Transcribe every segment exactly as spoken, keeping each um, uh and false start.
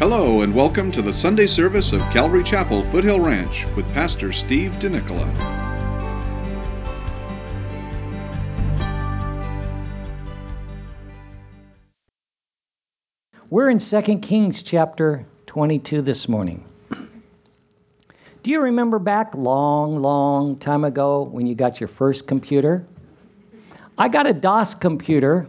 Hello and welcome to the Sunday service of Calvary Chapel, Foothill Ranch with Pastor Steve DeNicola. We're in Second Kings chapter twenty-two this morning. Do you remember back long, long time ago when you got your first computer? I got a DOS computer.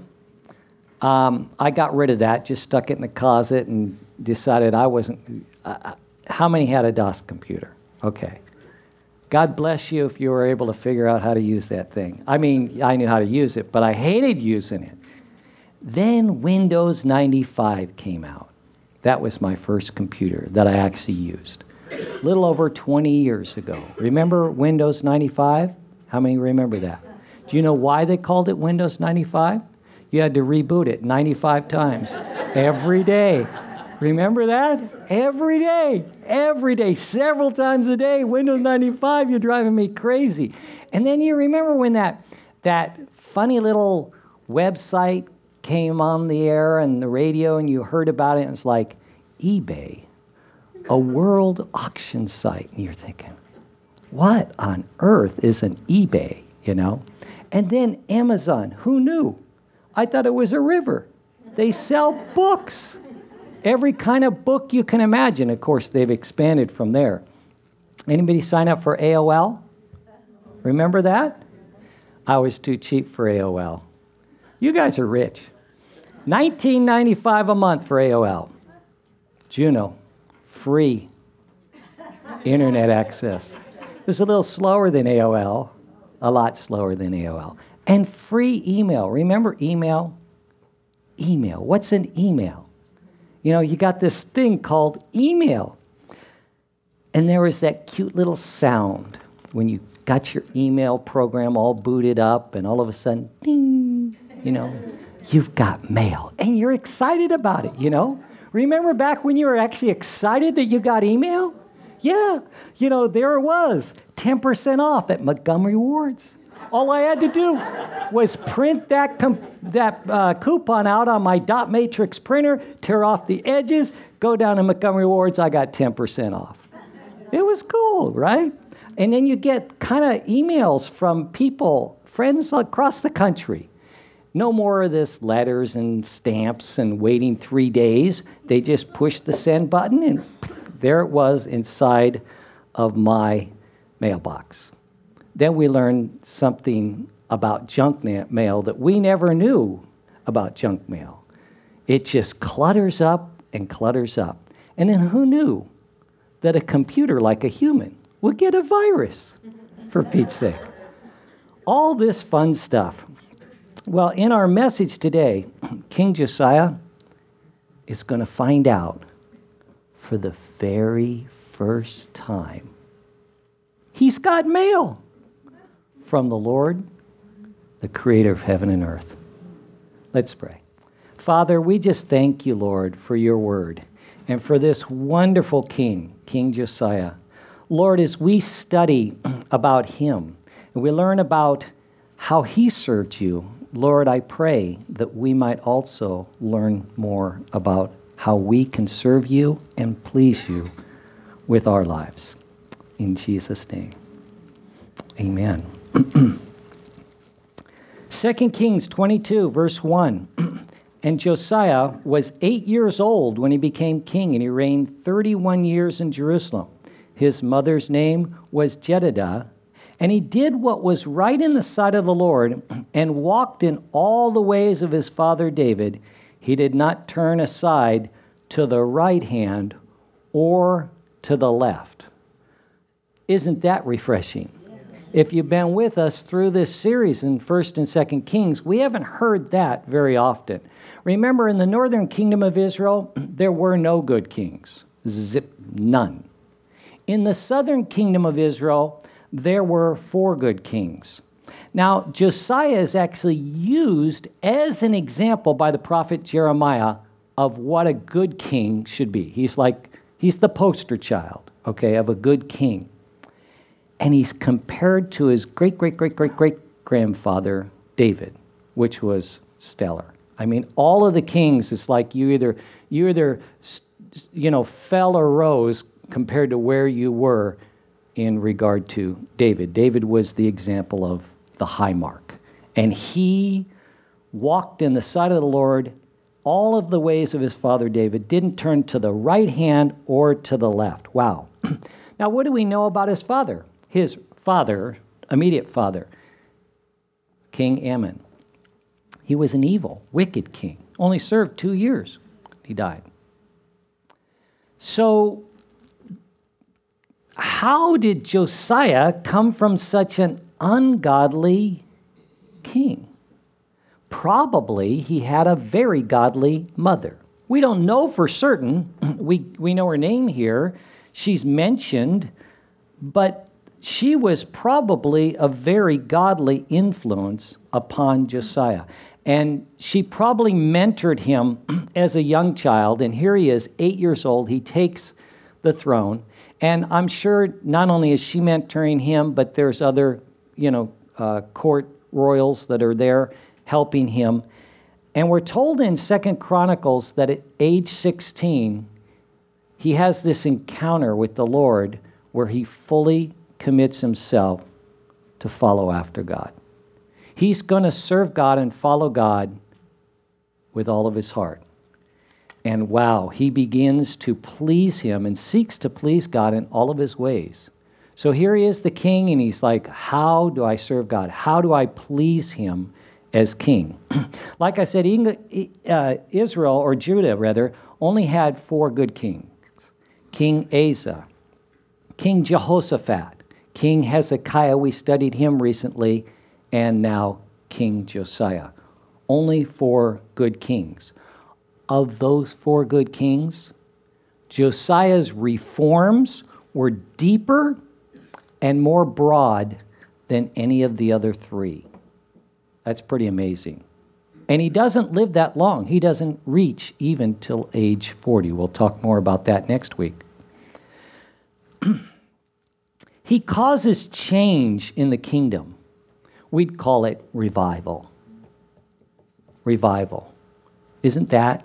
Um, I got rid of that, just stuck it in the closet and decided I wasn't... Uh, how many had a DOS computer? Okay. God bless you if you were able to figure out how to use that thing. I mean, I knew how to use it, but I hated using it. Then Windows ninety-five came out. That was my first computer that I actually used. A little over twenty years ago. Remember Windows ninety-five? How many remember that? Do you know why they called it Windows ninety-five? You had to reboot it ninety-five times every day. Remember that? Every day, every day, several times a day. Windows ninety-five, you're driving me crazy. And then you remember when that that funny little website came on the air and the radio and you heard about it and it's like eBay, a world auction site. And you're thinking, what on earth is an eBay, you know? And then Amazon, who knew? I thought it was a river. They sell books. Every kind of book you can imagine. Of course, they've expanded from there. Anybody sign up for A O L? Remember that? I was too cheap for A O L. You guys are rich. nineteen ninety-five a month for A O L. Juno, free internet access. It was a little slower than A O L, a lot slower than A O L. And free email. Remember email? Email. What's an email? You know, you got this thing called email. And there was that cute little sound when you got your email program all booted up and all of a sudden, ding, you know, you've got mail. And you're excited about it, you know? Remember back when you were actually excited that you got email? Yeah. You know, there it was, ten percent off at Montgomery Ward's. All I had to do was print that com- that uh, coupon out on my dot matrix printer, tear off the edges, go down to Montgomery Ward's, I got ten percent off. It was cool, right? And then you get kind of emails from people, friends across the country. No more of this letters and stamps and waiting three days. They just push the send button and there it was inside of my mailbox. Then we learned something about junk mail that we never knew about junk mail. It just clutters up and clutters up. And then who knew that a computer like a human would get a virus, for Pete's sake? All this fun stuff. Well, in our message today, King Josiah is going to find out for the very first time he's got mail from the Lord, the creator of heaven and earth. Let's pray. Father, we just thank you, Lord, for your word and for this wonderful king, King Josiah. Lord, as we study about him and we learn about how he served you, Lord, I pray that we might also learn more about how we can serve you and please you with our lives. In Jesus' name, amen. Second Kings twenty-two, verse one. And Josiah was eight years old when he became king, and he reigned thirty-one years in Jerusalem. His mother's name was Jedidah, and he did what was right in the sight of the Lord and walked in all the ways of his father David. He did not turn aside to the right hand or to the left. Isn't that refreshing? If you've been with us through this series in First and Second Kings, we haven't heard that very often. Remember, in the northern kingdom of Israel, there were no good kings. Zip, none. In the southern kingdom of Israel, there were four good kings. Now, Josiah is actually used as an example by the prophet Jeremiah of what a good king should be. He's like, he's the poster child, okay, of a good king. And he's compared to his great, great, great, great, great grandfather, David, which was stellar. I mean, all of the kings, it's like you either, you either you know, fell or rose compared to where you were in regard to David. David was the example of the high mark. And he walked in the sight of the Lord all of the ways of his father David, didn't turn to the right hand or to the left. Wow. Now, what do we know about his father? His father, immediate father, King Ammon. He was an evil, wicked king. Only served two years. He died. So, how did Josiah come from such an ungodly king? Probably he had a very godly mother. We don't know for certain. We, we know her name here. She's mentioned, but she was probably a very godly influence upon Josiah. And she probably mentored him as a young child. And here he is, eight years old. He takes the throne. And I'm sure not only is she mentoring him, but there's other, you know, uh, court royals that are there helping him. And we're told in Second Chronicles that at age sixteen, he has this encounter with the Lord where he fully commits himself to follow after God. He's going to serve God and follow God with all of his heart. And wow, he begins to please him and seeks to please God in all of his ways. So here he is, the king, and he's like, how do I serve God? How do I please him as king? Like I said, uh, Israel, or Judah rather, only had four good kings. King Asa, King Jehoshaphat, King Hezekiah, we studied him recently, and now King Josiah. Only four good kings. Of those four good kings, Josiah's reforms were deeper and more broad than any of the other three. That's pretty amazing. And he doesn't live that long. He doesn't reach even till age forty. We'll talk more about that next week. He causes change in the kingdom. We'd call it revival. Revival. Isn't that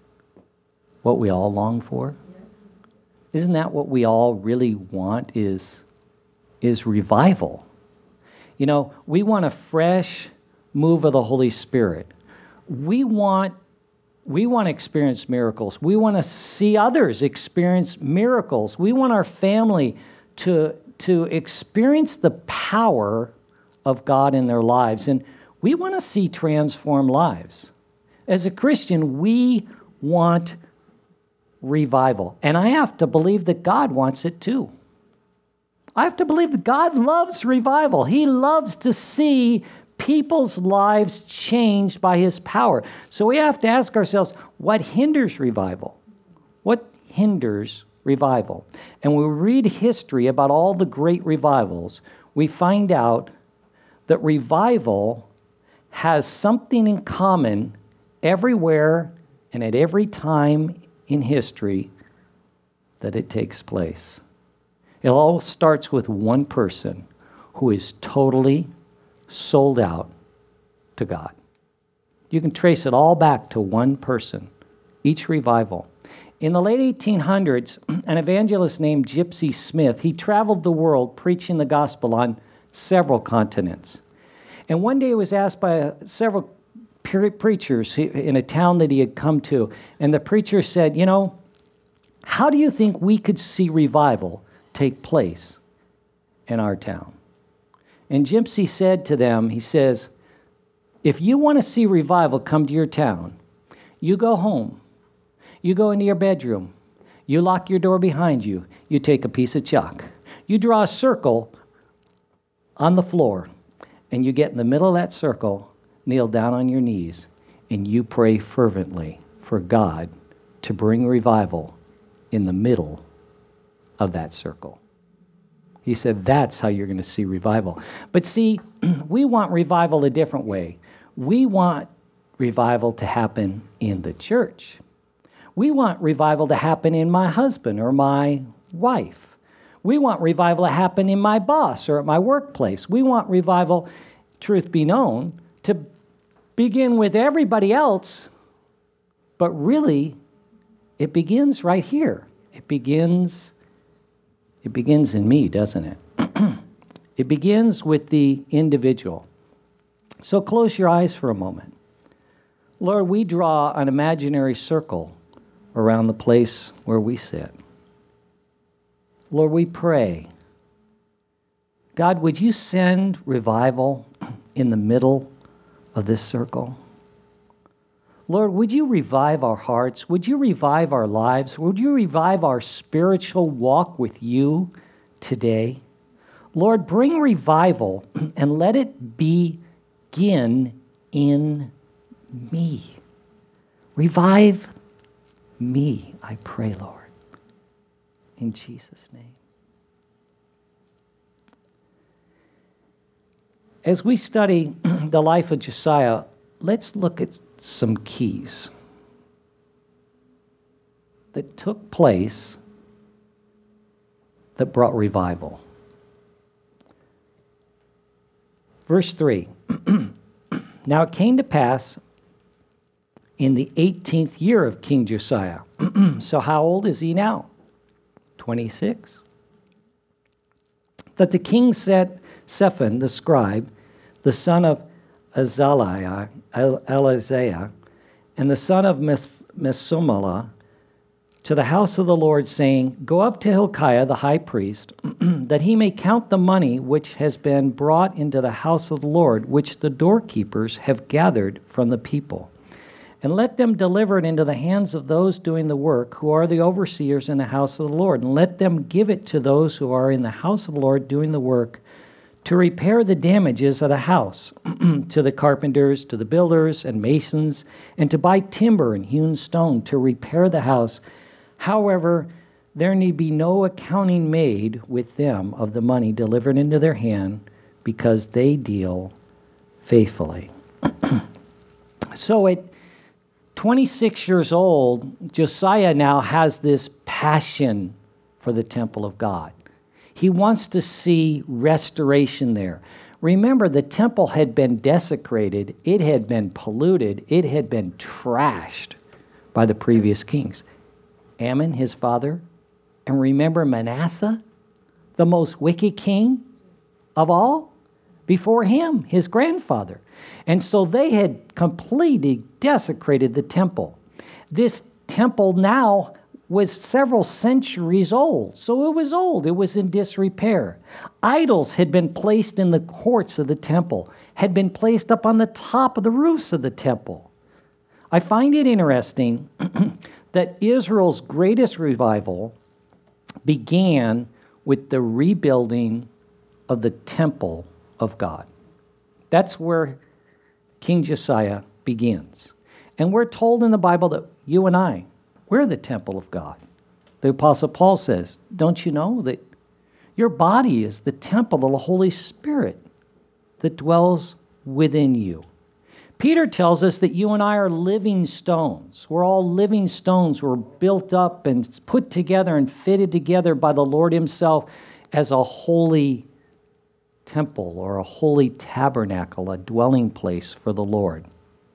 what we all long for? Yes. Isn't that what we all really want is, is revival? You know, we want a fresh move of the Holy Spirit. We want we want to experience miracles. We want to see others experience miracles. We want our family to, to experience the power of God in their lives. And we want to see transformed lives. As a Christian, we want revival. And I have to believe that God wants it too. I have to believe that God loves revival. He loves to see people's lives changed by his power. So we have to ask ourselves, what hinders revival? What hinders revival? And when we read history about all the great revivals, we find out that revival has something in common everywhere and at every time in history that it takes place. It all starts with one person who is totally sold out to God. You can trace it all back to one person, each revival. In the late eighteen hundreds, an evangelist named Gypsy Smith, he traveled the world preaching the gospel on several continents. And one day he was asked by uh, several pre- preachers in a town that he had come to, and the preacher said, you know, how do you think we could see revival take place in our town? And Gypsy said to them, he says, if you want to see revival come to your town, you go home, you go into your bedroom, you lock your door behind you, you take a piece of chalk, you draw a circle on the floor, and you get in the middle of that circle, kneel down on your knees, and you pray fervently for God to bring revival in the middle of that circle. He said, that's how you're going to see revival. But see, we want revival a different way. We want revival to happen in the church. We want revival to happen in my husband or my wife. We want revival to happen in my boss or at my workplace. We want revival, truth be known, to begin with everybody else, but really it begins right here. It begins, it begins in me, doesn't it? It begins with the individual. So close your eyes for a moment. Lord, we draw an imaginary circle around the place where we sit. Lord, we pray. God, would you send revival in the middle of this circle? Lord, would you revive our hearts? Would you revive our lives? Would you revive our spiritual walk with you today? Lord, bring revival and let it begin in me. Revive me, I pray, Lord, in Jesus' name. As we study the life of Josiah, let's look at some keys that took place that brought revival. Verse three. Now it came to pass in the eighteenth year of King Josiah. So how old is he now? twenty-six. That the king set Shaphan the scribe, the son of Azaliah, Eliziah, and the son of Meshulah, to the house of the Lord, saying, Go up to Hilkiah the high priest, that he may count the money which has been brought into the house of the Lord, which the doorkeepers have gathered from the people. And let them deliver it into the hands of those doing the work, who are the overseers in the house of the Lord. And let them give it to those who are in the house of the Lord doing the work, to repair the damages of the house, to the carpenters, to the builders and masons, and to buy timber and hewn stone to repair the house. However, there need be no accounting made with them of the money delivered into their hand, because they deal faithfully. So at twenty-six years old, Josiah now has this passion for the temple of God. He wants to see restoration there. Remember, the temple had been desecrated. It had been polluted. It had been trashed by the previous kings. Ammon, his father, and remember Manasseh, the most wicked king of all, before him, his grandfather. And so they had completely desecrated the temple. This temple now was several centuries old. So it was old. It was in disrepair. Idols had been placed in the courts of the temple, had been placed up on the top of the roofs of the temple. I find it interesting that Israel's greatest revival began with the rebuilding of the temple of God. That's where King Josiah begins. And we're told in the Bible that you and I, we're the temple of God. The Apostle Paul says, don't you know that your body is the temple of the Holy Spirit that dwells within you? Peter tells us that you and I are living stones. We're all living stones. We're built up and put together and fitted together by the Lord himself as a holy temple or a holy tabernacle, a dwelling place for the Lord.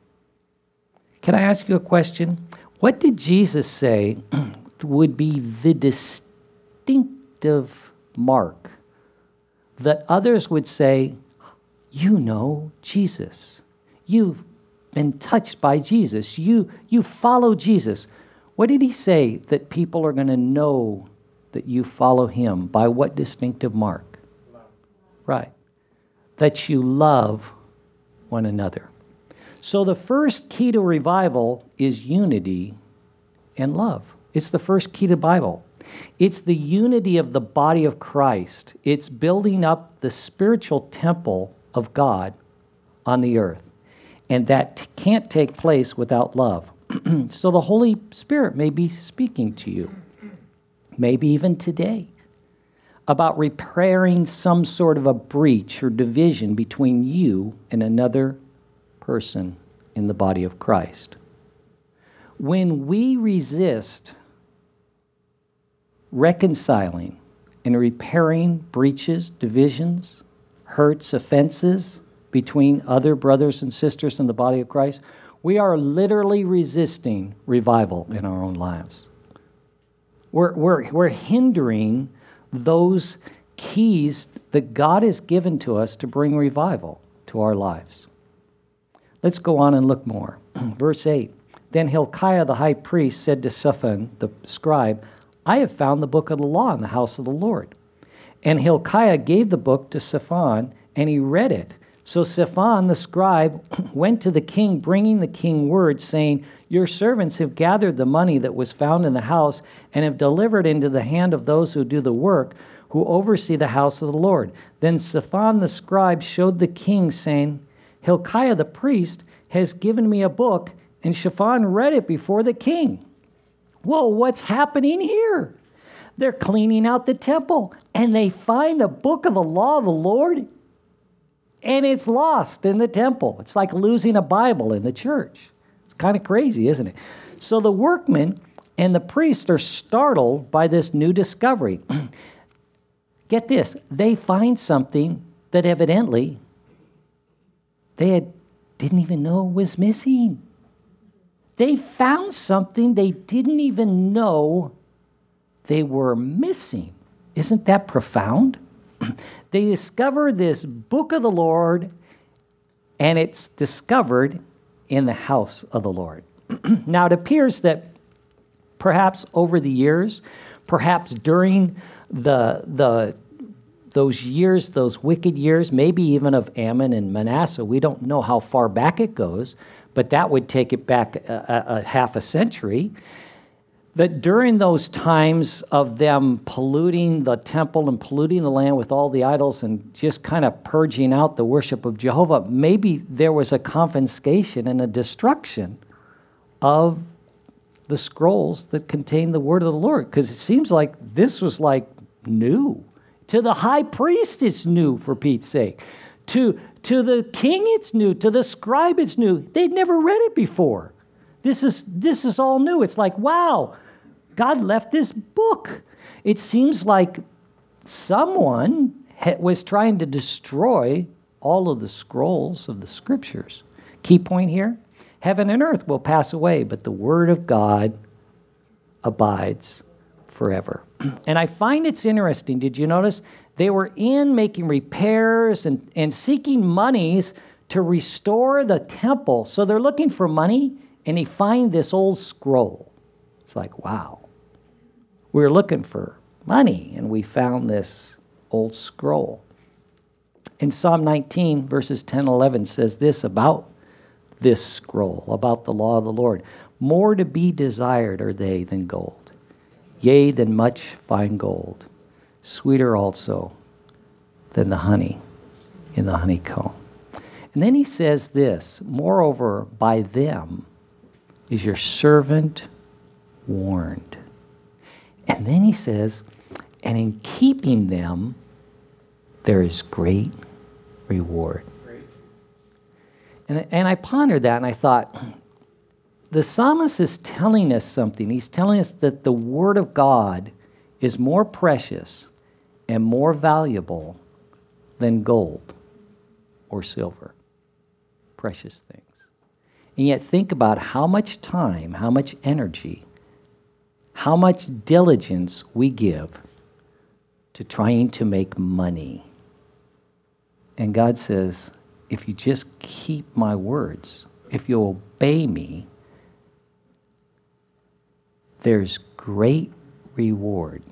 Can I ask you a question? What did Jesus say would be the distinctive mark that others would say, you know Jesus. You've been touched by Jesus. You, you follow Jesus. What did he say that people are going to know that you follow him? By what distinctive mark? Love. Right. That you love one another. So the first key to revival is unity and love. It's the first key to the Bible. It's the unity of the body of Christ. It's building up the spiritual temple of God on the earth. And that t- can't take place without love. So the Holy Spirit may be speaking to you, maybe even today, about repairing some sort of a breach or division between you and another person in the body of Christ. When we resist reconciling and repairing breaches, divisions, hurts, offenses between other brothers and sisters in the body of Christ, We are literally resisting revival in our own lives. We're, we're, we're hindering those keys that God has given to us to bring revival to our lives. Let's go on and look more. Verse eight. Then Hilkiah the high priest said to Shaphan the scribe, I have found the book of the law in the house of the Lord. And Hilkiah gave the book to Shaphan, and he read it. So Shaphan the scribe went to the king, bringing the king word, saying, Your servants have gathered the money that was found in the house, and have delivered into the hand of those who do the work, who oversee the house of the Lord. Then Shaphan the scribe showed the king, saying, Hilkiah the priest has given me a book, and Shaphan read it before the king. Whoa, what's happening here? They're cleaning out the temple, and they find the book of the law of the Lord, and it's lost in the temple. It's like losing a Bible in the church. It's kind of crazy, isn't it? So the workmen and the priests are startled by this new discovery. Get this, they find something that evidently they had, didn't even know was missing. They found something they didn't even know they were missing. Isn't that profound? They discover this book of the Lord, and it's discovered in the house of the Lord. Now, it appears that perhaps over the years, perhaps during the the those years, those wicked years, maybe even of Ammon and Manasseh, we don't know how far back it goes, but that would take it back a, a, a half a century. That during those times of them polluting the temple and polluting the land with all the idols and just kind of purging out the worship of Jehovah, maybe there was a confiscation and a destruction of the scrolls that contain the word of the Lord. Because it seems like this was like new. To the high priest, it's new, for Pete's sake. To, to the king, it's new. To the scribe, it's new. They'd never read it before. This is this is all new. It's like, wow, God left this book. It seems like someone ha- was trying to destroy all of the scrolls of the scriptures. Key point here, heaven and earth will pass away, but the word of God abides forever. And I find it's interesting. Did you notice they were in making repairs and, and seeking monies to restore the temple. So they're looking for money, and they find this old scroll. It's like, wow. We were looking for money, and we found this old scroll. In Psalm nineteen, verses ten and eleven says this about this scroll, about the law of the Lord. More to be desired are they than gold, yea, than much fine gold, sweeter also than the honey in the honeycomb. And then he says this, moreover, by them is your servant warned. And then he says, and in keeping them, there is great reward. Great. And, and I pondered that, and I thought, the psalmist is telling us something. He's telling us that the word of God is more precious and more valuable than gold or silver. Precious things. And yet think about how much time, how much energy, how much diligence we give to trying to make money. And God says, if you just keep my words, if you obey me, there's great reward.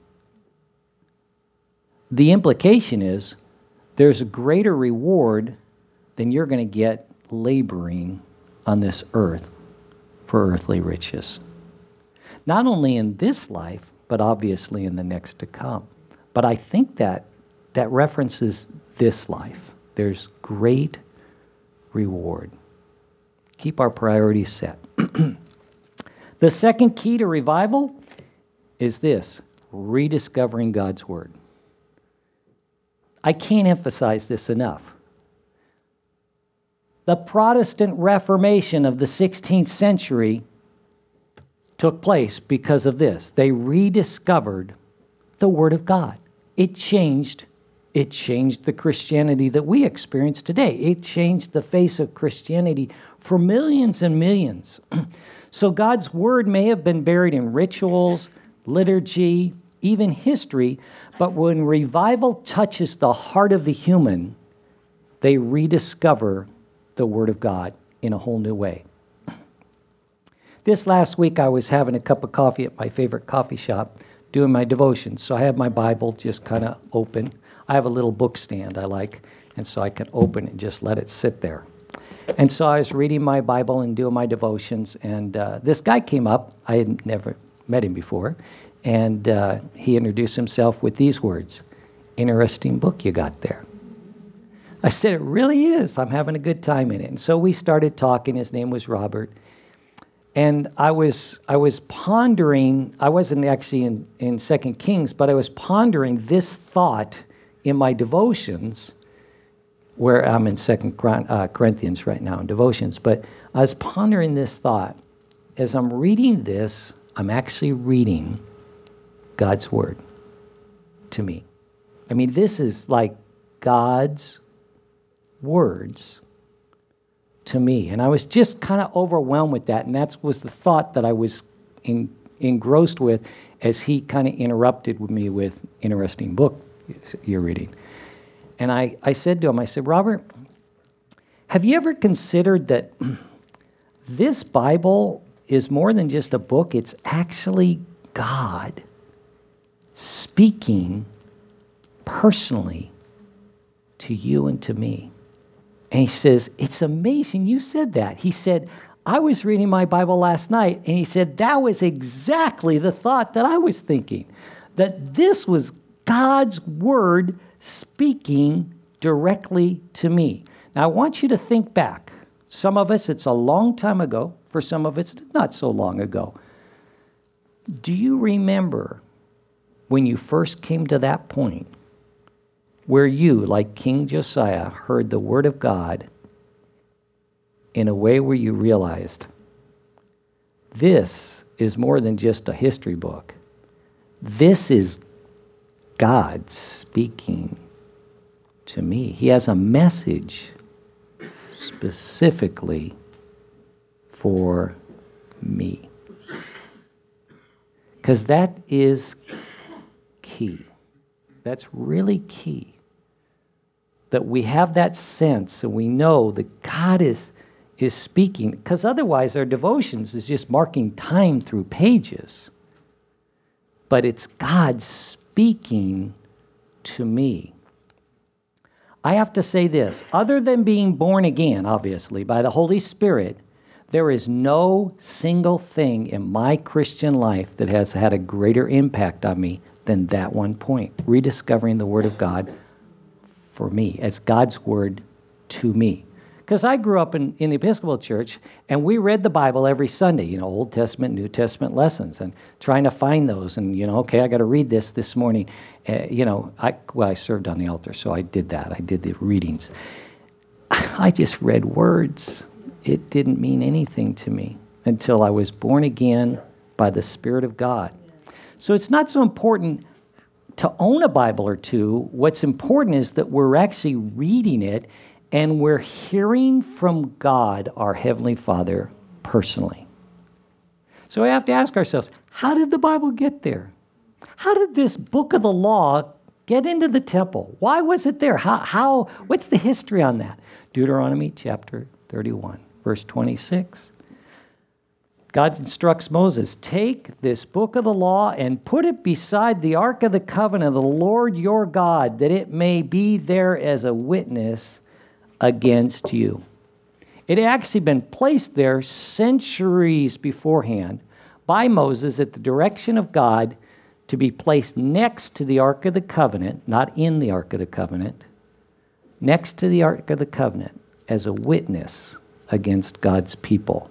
The implication is there's a greater reward than you're going to get laboring on this earth for earthly riches. Not only in this life, but obviously in the next to come. But I think that that references this life. There's great reward. Keep our priorities set. The second key to revival is this, rediscovering God's word. I can't emphasize this enough. The Protestant Reformation of the sixteenth century took place because of this. They rediscovered the Word of God. It changed, it changed the Christianity that we experience today. It changed the face of Christianity for millions and millions. So God's word may have been buried in rituals, liturgy, even history, but when revival touches the heart of the human, they rediscover the word of God in a whole new way. This last week, I was having a cup of coffee at my favorite coffee shop, doing my devotions. So I have my Bible just kind of open. I have a little book stand I like, and so I can open it and just let it sit there. And so I was reading my Bible and doing my devotions, and uh, this guy came up. I had never met him before, and uh, he introduced himself with these words, "Interesting book you got there." I said, "It really is. I'm having a good time in it." And so we started talking. His name was Robert. And I was I was pondering, I wasn't actually in, in Second Kings, but I was pondering this thought in my devotions, where I'm in Second uh, Corinthians right now in devotions. But I was pondering this thought. As I'm reading this, I'm actually reading God's word to me. I mean, this is like God's words to me. And I was just kind of overwhelmed with that. And that was the thought that I was in, engrossed with as he kind of interrupted with me with, "Interesting book you're reading." And I, I said to him, I said, "Robert, have you ever considered that this Bible is more than just a book? It's actually God speaking personally to you and to me." And he says, "It's amazing you said that." He said, "I was reading my Bible last night," and he said, "that was exactly the thought that I was thinking, that this was God's word speaking directly to me." Now, I want you to think back. Some of us, it's a long time ago. For some of us, it's not so long ago. Do you remember when you first came to that point where you, like King Josiah, heard the word of God in a way where you realized this is more than just a history book? This is God speaking to me. He has a message specifically for me. Because that is key. That's really key. That we have that sense and we know that God is, is speaking. Because otherwise our devotions is just marking time through pages. But it's God speaking to me. I have to say this. Other than being born again, obviously, by the Holy Spirit, there is no single thing in my Christian life that has had a greater impact on me than that one point. Rediscovering the Word of God for me, as God's word to me. Because I grew up in, in the Episcopal Church, and we read the Bible every Sunday, you know, Old Testament, New Testament lessons, and trying to find those, and, you know, okay, I got to read this this morning. Uh, you know, I well, I served on the altar, so I did that. I did the readings. I just read words. It didn't mean anything to me until I was born again by the Spirit of God. So it's not so important to own a Bible or two. What's important is that we're actually reading it and we're hearing from God, our Heavenly Father, personally. So we have to ask ourselves, how did the Bible get there? How did this book of the law get into the temple? Why was it there? How, how, what's the history on that? Deuteronomy chapter thirty-one, verse twenty-six. God instructs Moses, "Take this book of the law and put it beside the ark of the covenant of the Lord your God, that it may be there as a witness against you." It had actually been placed there centuries beforehand by Moses at the direction of God to be placed next to the ark of the covenant, not in the ark of the covenant, next to the ark of the covenant as a witness against God's people.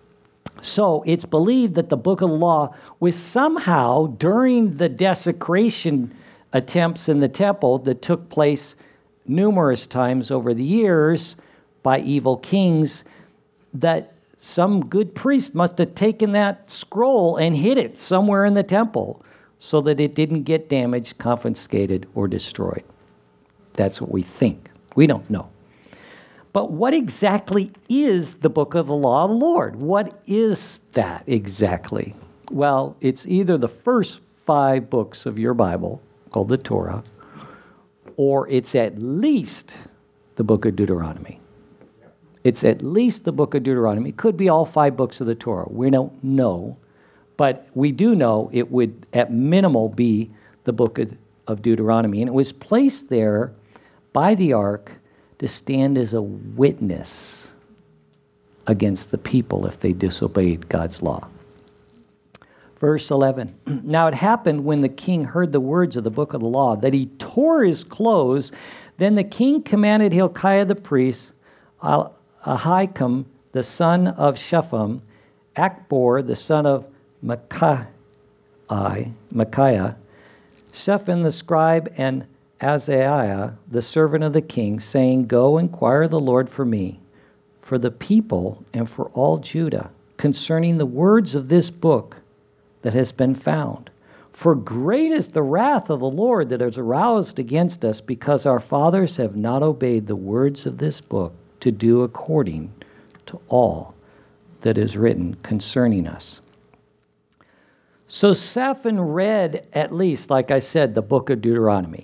So it's believed that the book of the law was somehow, during the desecration attempts in the temple that took place numerous times over the years by evil kings, that some good priest must have taken that scroll and hid it somewhere in the temple so that it didn't get damaged, confiscated, or destroyed. That's what we think. We don't know. But what exactly is the book of the law of the Lord? What is that exactly? Well, it's either the first five books of your Bible, called the Torah, or it's at least the book of Deuteronomy. It's at least the book of Deuteronomy. It could be all five books of the Torah. We don't know. But we do know it would, at minimal, be the book of, of Deuteronomy. And it was placed there by the ark to stand as a witness against the people if they disobeyed God's law. Verse eleven, now it happened when the king heard the words of the book of the law that he tore his clothes. Then the king commanded Hilkiah the priest, Ahikam the son of Shaphan, Akbor the son of Micaiah, Micaiah, Shaphan the scribe, and Azariah the servant of the king, saying, go inquire of the Lord for me, for the people, and for all Judah, concerning the words of this book that has been found. For great is the wrath of the Lord that is aroused against us, because our fathers have not obeyed the words of this book to do according to all that is written concerning us. So Shaphan read, at least, like I said, the book of Deuteronomy.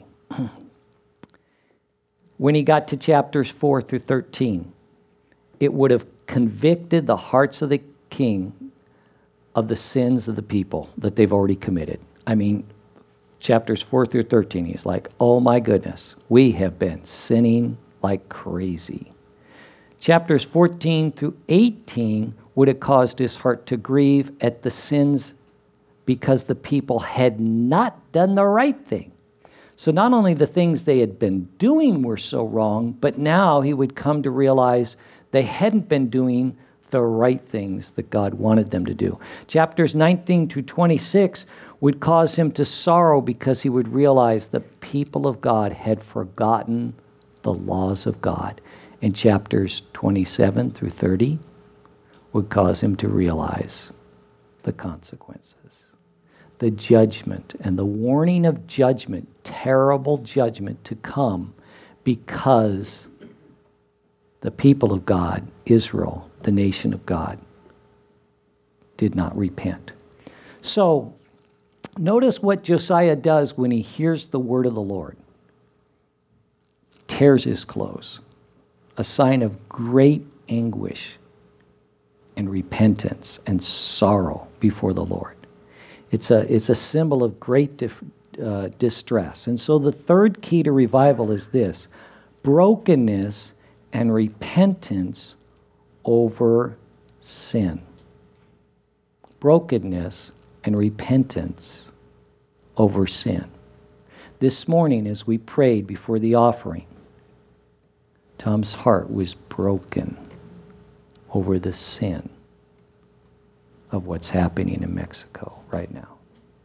When he got to chapters four through thirteen, it would have convicted the hearts of the king of the sins of the people that they've already committed. I mean, chapters four through thirteen, he's like, oh my goodness, we have been sinning like crazy. Chapters fourteen through eighteen would have caused his heart to grieve at the sins because the people had not done the right thing. So not only the things they had been doing were so wrong, but now he would come to realize they hadn't been doing the right things that God wanted them to do. Chapters nineteen to twenty-six would cause him to sorrow because he would realize the people of God had forgotten the laws of God. And chapters twenty-seven through thirty would cause him to realize the consequences, the judgment, and the warning of judgment, terrible judgment to come because the people of God, Israel, the nation of God, did not repent. So, notice what Josiah does when he hears the word of the Lord. Tears his clothes, a sign of great anguish and repentance and sorrow before the Lord. It's a, it's a symbol of great dif, uh, distress. And so the third key to revival is this: brokenness and repentance over sin. Brokenness and repentance over sin. This morning, as we prayed before the offering, Tom's heart was broken over the sin of what's happening in Mexico right now.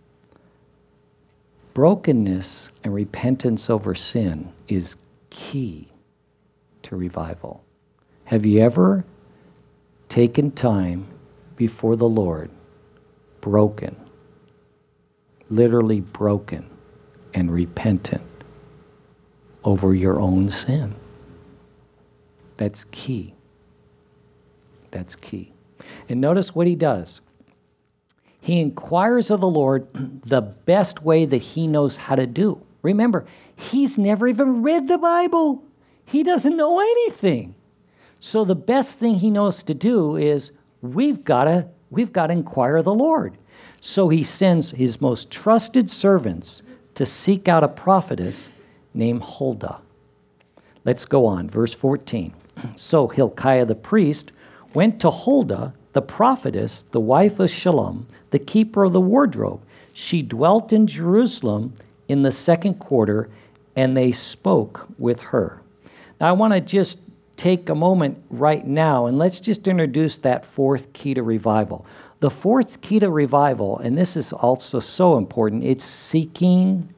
Brokenness and repentance over sin is key to revival. Have you ever taken time before the Lord, broken, literally broken, and repentant over your own sin? That's key. That's key. And notice what he does. He inquires of the Lord the best way that he knows how to do. Remember, he's never even read the Bible. He doesn't know anything. So the best thing he knows to do is we've got to we've got to inquire of the Lord. So he sends his most trusted servants to seek out a prophetess named Huldah. Let's go on, verse fourteen. So Hilkiah the priest went to Huldah, the prophetess, the wife of Shallum, the keeper of the wardrobe. She dwelt in Jerusalem in the second quarter, and they spoke with her. Now I want to just take a moment right now, and let's just introduce that fourth key to revival. The fourth key to revival, and this is also so important, it's seeking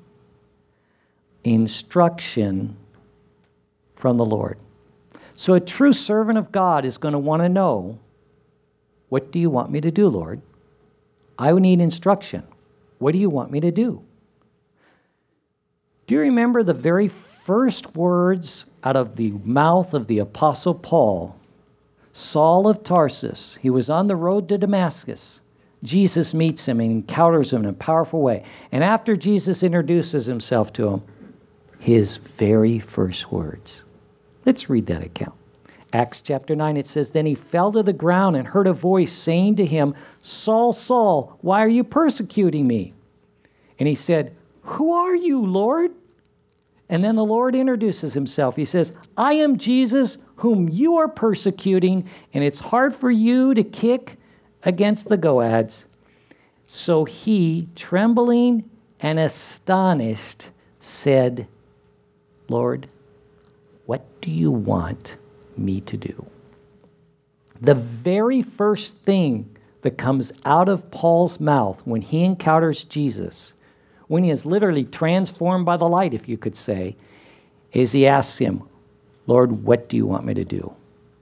instruction from the Lord. So a true servant of God is going to want to know, what do you want me to do, Lord? I would need instruction. What do you want me to do? Do you remember the very first words out of the mouth of the Apostle Paul, Saul of Tarsus. He was on the road to Damascus. Jesus meets him and encounters him in a powerful way. And after Jesus introduces himself to him, his very first words. Let's read that account. Acts chapter nine, it says, Then he fell to the ground and heard a voice saying to him, Saul, Saul, why are you persecuting me? And he said, Who are you, Lord? And then the Lord introduces himself. He says, I am Jesus whom you are persecuting, and it's hard for you to kick against the goads. So he, trembling and astonished, said, Lord, what do you want me to do? The very first thing that comes out of Paul's mouth when he encounters Jesus, when he is literally transformed by the light, if you could say, is he asks him, Lord, what do you want me to do?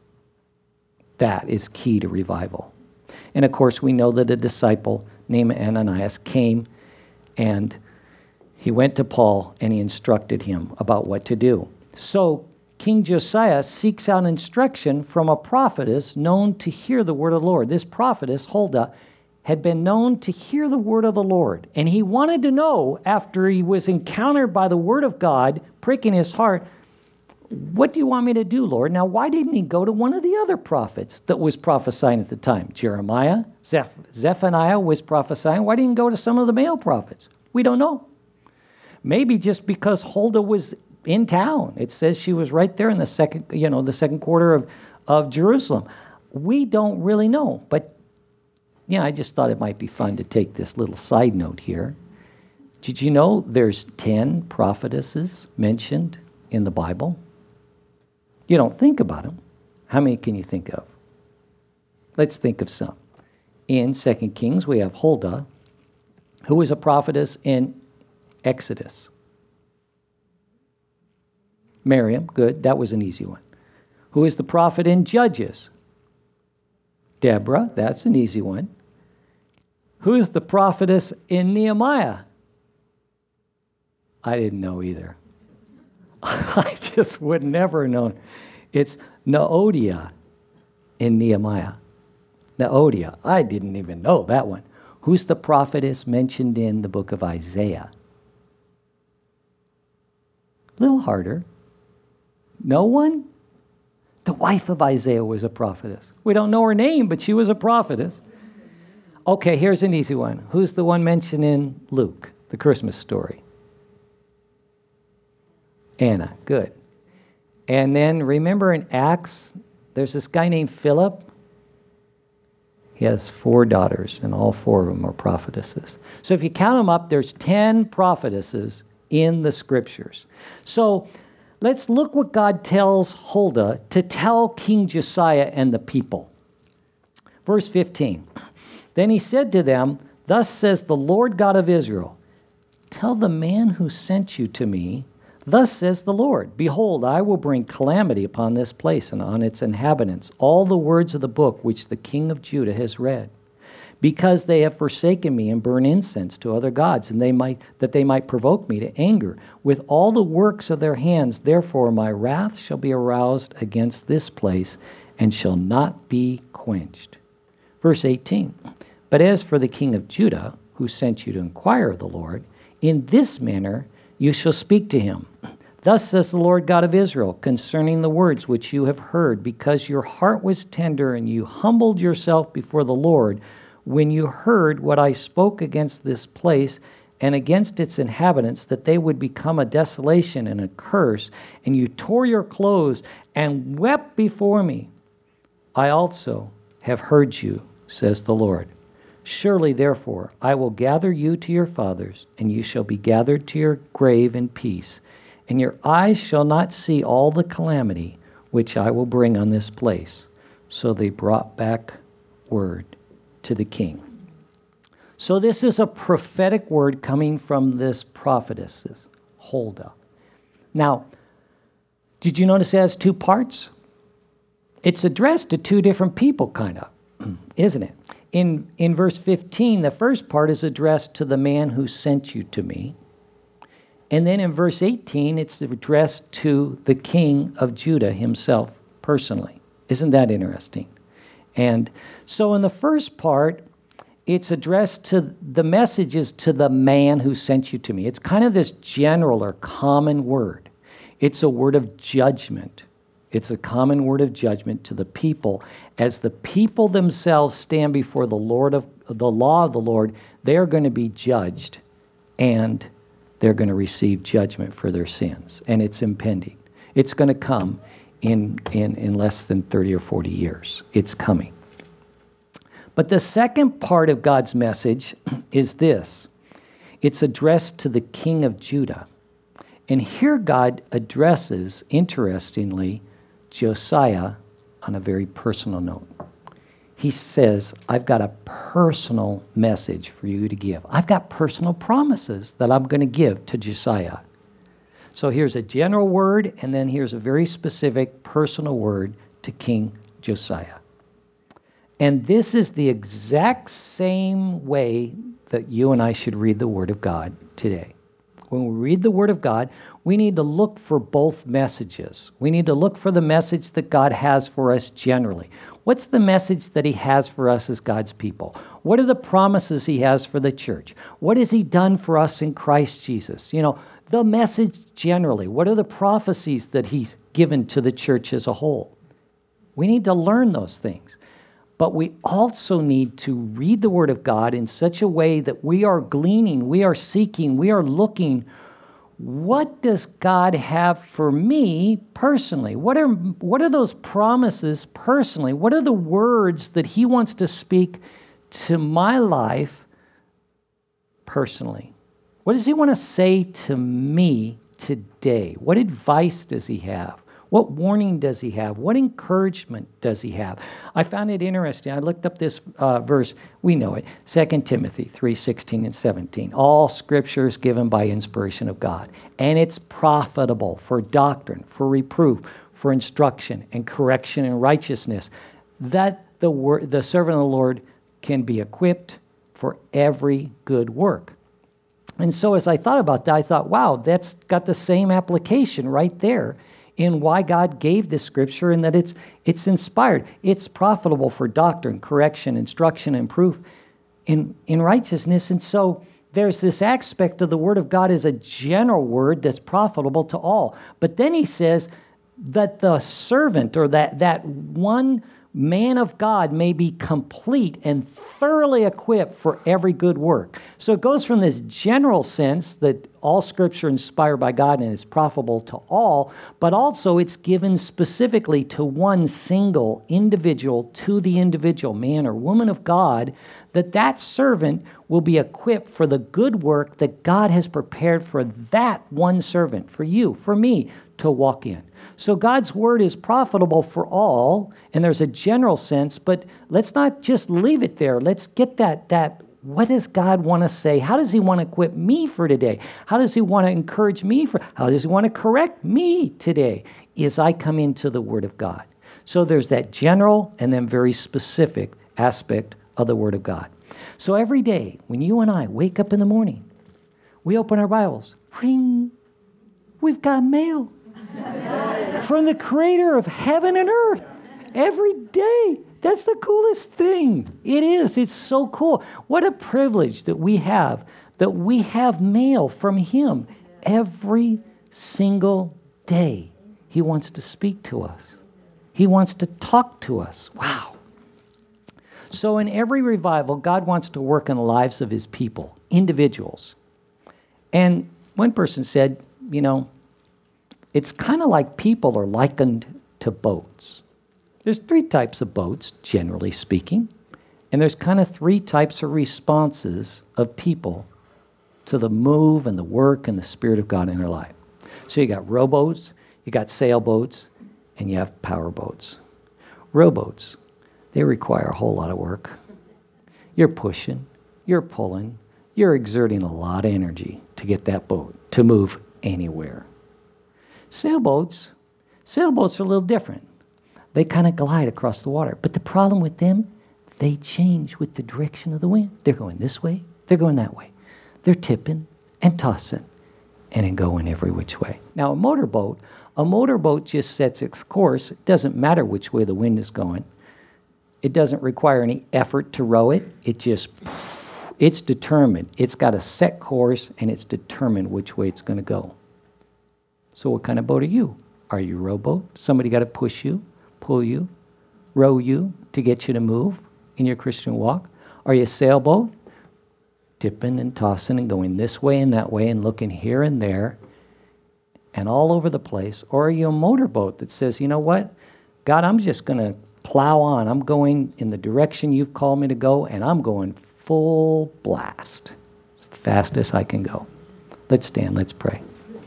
That is key to revival. And of course, we know that a disciple named Ananias came and he went to Paul and he instructed him about what to do. So King Josiah seeks out instruction from a prophetess known to hear the word of the Lord. This prophetess, Huldah, had been known to hear the word of the Lord. And he wanted to know, after he was encountered by the word of God, pricking his heart, what do you want me to do, Lord? Now, why didn't he go to one of the other prophets that was prophesying at the time? Jeremiah, Zeph- Zephaniah was prophesying. Why didn't he go to some of the male prophets? We don't know. Maybe just because Huldah was in town. It says she was right there in the second, you know, the second quarter of, of Jerusalem. We don't really know. But, yeah, I just thought it might be fun to take this little side note here. Did you know there's ten prophetesses mentioned in the Bible? You don't think about them. How many can you think of? Let's think of some. In Second Kings, we have Huldah, who was a prophetess in Exodus. Miriam, good, that was an easy one. Who is the prophet in Judges? Deborah, that's an easy one. Who is the prophetess in Nehemiah? I didn't know either. I just would never have known. It's Noadiah in Nehemiah. Noadiah. I didn't even know that one. Who's the prophetess mentioned in the book of Isaiah? A little harder. No one? The wife of Isaiah was a prophetess. We don't know her name, but she was a prophetess. Okay, here's an easy one. Who's the one mentioned in Luke, the Christmas story? Anna, good. And then remember in Acts, there's this guy named Philip. He has four daughters, and all four of them are prophetesses. So if you count them up, there's ten prophetesses in the scriptures. So let's look what God tells Huldah to tell King Josiah and the people. Verse fifteen. Then he said to them, Thus says the Lord God of Israel, Tell the man who sent you to me, Thus says the Lord, Behold, I will bring calamity upon this place and on its inhabitants, all the words of the book which the king of Judah has read, because they have forsaken me and burn incense to other gods, and they might that they might provoke me to anger with all the works of their hands. Therefore my wrath shall be aroused against this place and shall not be quenched. Verse eighteen. But as for the king of Judah, who sent you to inquire of the Lord, in this manner you shall speak to him. Thus says the Lord God of Israel, concerning the words which you have heard, because your heart was tender and you humbled yourself before the Lord, when you heard what I spoke against this place and against its inhabitants, that they would become a desolation and a curse, and you tore your clothes and wept before me. I also have heard you, says the Lord. Surely, therefore, I will gather you to your fathers, and you shall be gathered to your grave in peace, and your eyes shall not see all the calamity which I will bring on this place. So they brought back word to the king. So this is a prophetic word coming from this prophetess, Huldah. Now, did you notice it has two parts? It's addressed to two different people, kind of, isn't it? In, in verse fifteen, the first part is addressed to the man who sent you to me. And then in verse eighteen, it's addressed to the king of Judah himself personally. Isn't that interesting? And so in the first part, it's addressed to the messages to the man who sent you to me. It's kind of this general or common word. It's a word of judgment. It's a common word of judgment to the people. As the people themselves stand before the Lord of the law of the Lord, they are going to be judged, and they're going to receive judgment for their sins. And it's impending. It's going to come in, in, in less than thirty or forty years. It's coming. But the second part of God's message is this. It's addressed to the king of Judah. And here God addresses, interestingly, Josiah on a very personal note. He says, I've got a personal message for you to give. I've got personal promises that I'm going to give to Josiah. So here's a general word, and then here's a very specific personal word to King Josiah. And this is the exact same way that you and I should read the Word of God today. When we read the Word of God, we need to look for both messages. We need to look for the message that God has for us generally. What's the message that He has for us as God's people? What are the promises He has for the church? What has He done for us in Christ Jesus? You know, the message generally. What are the prophecies that He's given to the church as a whole? We need to learn those things. But we also need to read the Word of God in such a way that we are gleaning, we are seeking, we are looking. What does God have for me personally? What are, what are those promises personally? What are the words that He wants to speak to my life personally? What does He want to say to me today? What advice does He have? What warning does He have? What encouragement does He have? I found it interesting. I looked up this uh, verse. We know it. Second Timothy three sixteen and seventeen. All Scripture is given by inspiration of God, and it's profitable for doctrine, for reproof, for instruction, and correction in righteousness, that the, wor- the servant of the Lord can be equipped for every good work. And so as I thought about that, I thought, wow, that's got the same application right there in why God gave this Scripture, and that it's it's inspired. It's profitable for doctrine, correction, instruction, and proof in, in righteousness. And so there's this aspect of the Word of God as a general word that's profitable to all. But then He says that the servant, or that, that one man of God, may be complete and thoroughly equipped for every good work. So it goes from this general sense that all Scripture is inspired by God and is profitable to all, but also it's given specifically to one single individual, to the individual man or woman of God, that that servant will be equipped for the good work that God has prepared for that one servant, for you, for me, to walk in. So God's Word is profitable for all, and there's a general sense, but let's not just leave it there. Let's get that, that what does God want to say? How does He want to equip me for today? How does He want to encourage me for, how does He want to correct me today as I come into the Word of God? So there's that general and then very specific aspect of the Word of God. So every day when you and I wake up in the morning, we open our Bibles, ring, we've got mail from the Creator of heaven and earth. Every day. That's the coolest thing. It is. It's so cool. What a privilege that we have, that we have mail from Him every single day. He wants to speak to us. He wants to talk to us. Wow. So in every revival, God wants to work in the lives of His people, individuals. And one person said, you know, it's kind of like people are likened to boats. There's three types of boats, generally speaking, and there's kind of three types of responses of people to the move and the work and the Spirit of God in their life. So you got rowboats, you got sailboats, and you have powerboats. Rowboats, they require a whole lot of work. You're pushing, you're pulling, you're exerting a lot of energy to get that boat to move anywhere. Sailboats, sailboats are a little different. They kind of glide across the water. But the problem with them, they change with the direction of the wind. They're going this way, they're going that way. They're tipping and tossing. and then go in every which way. Now, a motorboat, a motorboat just sets its course. It doesn't matter which way the wind is going. It doesn't require any effort to row it. It just, it's determined. It's got a set course, and it's determined which way it's going to go. So what kind of boat are you? Are you a rowboat? Somebody got to push you, pull you, row you to get you to move in your Christian walk? Are you a sailboat? Dipping and tossing and going this way and that way and looking here and there and all over the place? Or are you a motorboat that says, you know what? God, I'm just going to plow on. I'm going in the direction you've called me to go, and I'm going full blast, as fast as I can go. Let's stand. Let's pray.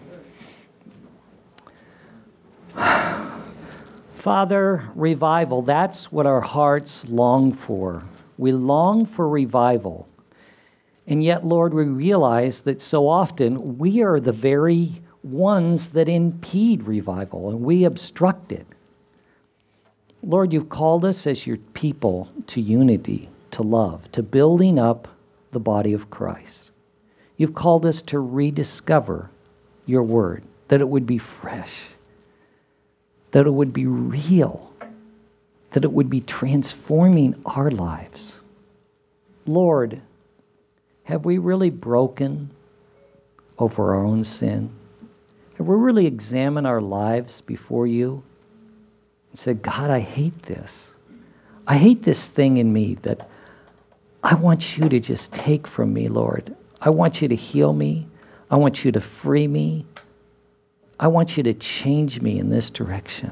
Father, revival, that's what our hearts long for. We long for revival. And yet, Lord, we realize that so often we are the very ones that impede revival, and we obstruct it. Lord, you've called us as your people to unity, to love, to building up the body of Christ. You've called us to rediscover your word, that it would be fresh, that it would be real, that it would be transforming our lives. Lord, have we really broken over our own sin? Have we really examined our lives before you and said, God, I hate this. I hate this thing in me that I want you to just take from me, Lord. I want you to heal me. I want you to free me. I want you to change me in this direction.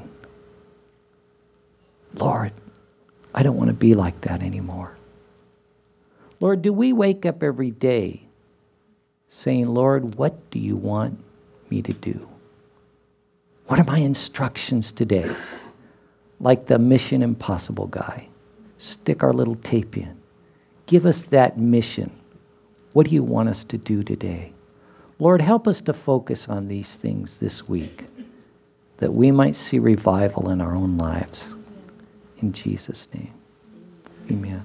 Lord, I don't want to be like that anymore. Lord, do we wake up every day saying, Lord, what do you want me to do? What are my instructions today? Like the Mission Impossible guy. Stick our little tape in. Give us that mission. What do you want us to do today? Lord, help us to focus on these things this week, that we might see revival in our own lives. In Jesus' name, amen.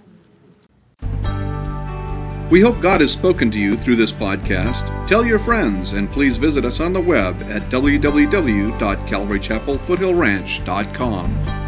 We hope God has spoken to you through this podcast. Tell your friends, and please visit us on the web at w w w dot calvary chapel foothill ranch dot com.